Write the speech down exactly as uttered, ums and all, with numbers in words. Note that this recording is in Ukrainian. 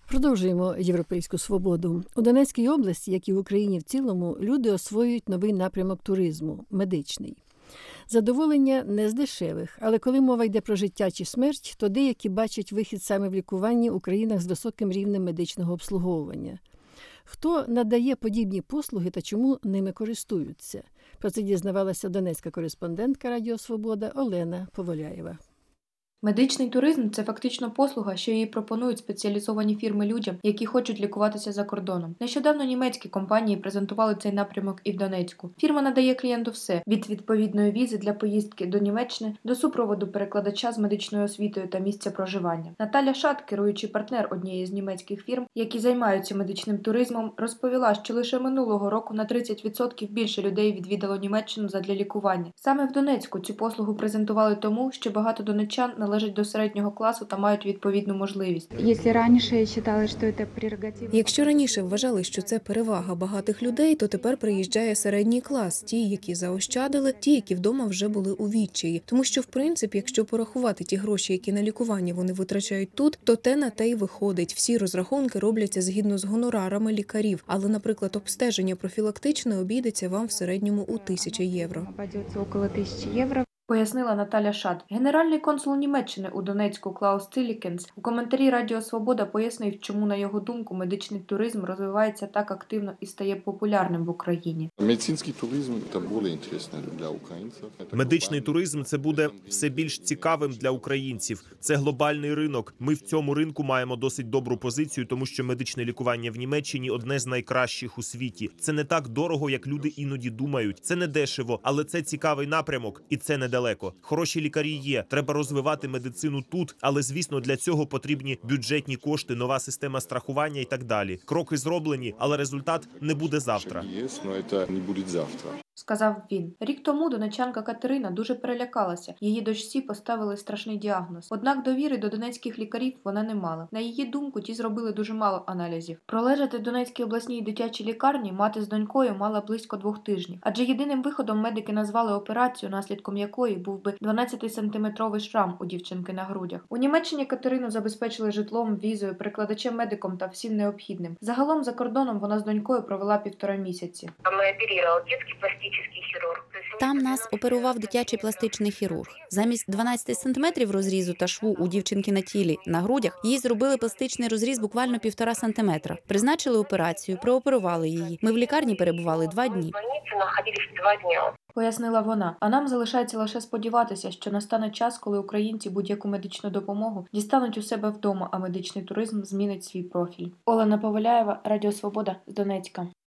Продовжуємо європейську свободу. У Донецькій області, як і в Україні в цілому, люди освоюють новий напрямок туризму – медичний. Задоволення не з дешевих, але коли мова йде про життя чи смерть, то деякі бачать вихід саме в лікуванні у країнах з високим рівнем медичного обслуговування. Хто надає подібні послуги та чому ними користуються? Про це дізнавалася донецька кореспондентка Радіо Свобода Олена Поволяєва. Медичний туризм – це фактично послуга, що її пропонують спеціалізовані фірми людям, які хочуть лікуватися за кордоном. Нещодавно німецькі компанії презентували цей напрямок і в Донецьку. Фірма надає клієнту все – від відповідної візи для поїздки до Німеччини до супроводу перекладача з медичною освітою та місця проживання. Наталя Шат, керуючий партнер однієї з німецьких фірм, які займаються медичним туризмом, розповіла, що лише минулого року на тридцять відсотків більше людей відвідало Німеччину задля лікування. Саме в Донецьку цю послугу презентували тому, що багато донеччан належать до середнього класу та мають відповідну можливість. Якщо раніше вважали, що це перевага багатих людей, то тепер приїжджає середній клас, ті, які заощадили, ті, які вдома вже були у відчаї. Тому що, в принципі, якщо порахувати ті гроші, які на лікування вони витрачають тут, то те на те й виходить. Всі розрахунки робляться згідно з гонорарами лікарів. Але, наприклад, обстеження профілактичне обійдеться вам в середньому у тисячі євро. Пояснила Наталя Шат. Генеральний консул Німеччини у Донецьку Клаус Цилікенс у коментарі Радіо Свобода пояснив, чому, на його думку, медичний туризм розвивається так активно і стає популярним в Україні. Медицинський туризм – це більш інтересний для українців. Медичний туризм – це буде все більш цікавим для українців. Це глобальний ринок. Ми в цьому ринку маємо досить добру позицію, тому що медичне лікування в Німеччині – одне з найкращих у світі. Це не так дорого, як люди іноді думають. Це не дешево, але це цікавий напрямок і це не далеко. Хороші лікарі є, треба розвивати медицину тут, але, звісно, для цього потрібні бюджетні кошти, нова система страхування і так далі. Кроки зроблені, але результат не буде завтра. Є, але це не буде завтра. Сказав він. Рік тому донеччанка Катерина дуже перелякалася. Її дочці поставили страшний діагноз. Однак довіри до донецьких лікарів вона не мала. На її думку, ті зробили дуже мало аналізів. Пролежати в Донецькій обласній дитячій лікарні мати з донькою мала близько двох тижнів. Адже єдиним виходом медики назвали операцію, наслідком якої був би дванадцятисантиметровий шрам у дівчинки на грудях. У Німеччині Катерину забезпечили житлом, візою, перекладачем-медиком та всім необхідним. Загалом за кордоном вона з донькою провела півтора місяці. Ми оперували дитячий пластичний хірург. Там нас оперував дитячий пластичний хірург. Замість дванадцяти сантиметрів розрізу та шву у дівчинки на тілі, на грудях, їй зробили пластичний розріз буквально півтора сантиметра. Призначили операцію, прооперували її. Ми в лікарні перебували два дні. Пояснила вона. А нам залишається лише сподіватися, що настане час, коли українці будь-яку медичну допомогу дістануть у себе вдома, а медичний туризм змінить свій профіль. Олена Поволяєва, Радіо Свобода з Донецька.